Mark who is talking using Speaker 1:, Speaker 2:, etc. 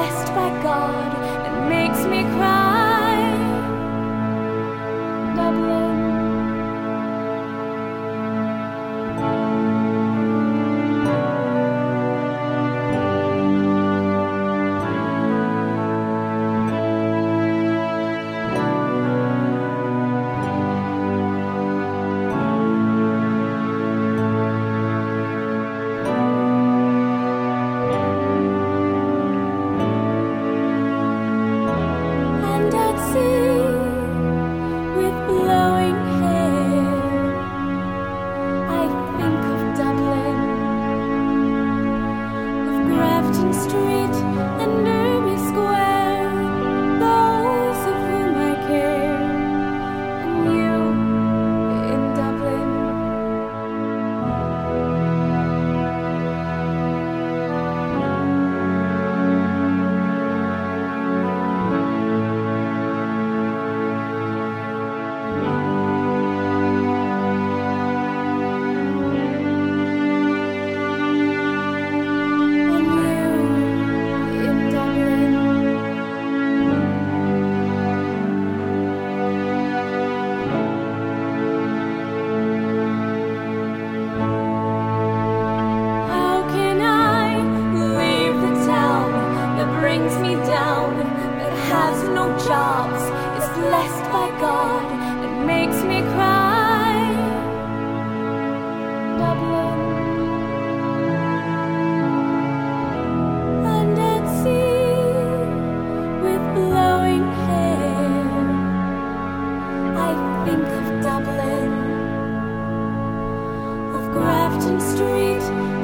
Speaker 1: blessed by God and makes me cry. Dublin. Street and Derby Square, those of whom I care, and you in Dublin. Brings me down, that has no jobs, is blessed by God, and makes me cry. Dublin. And at sea, with blowing hair, I think of Dublin, of Grafton Street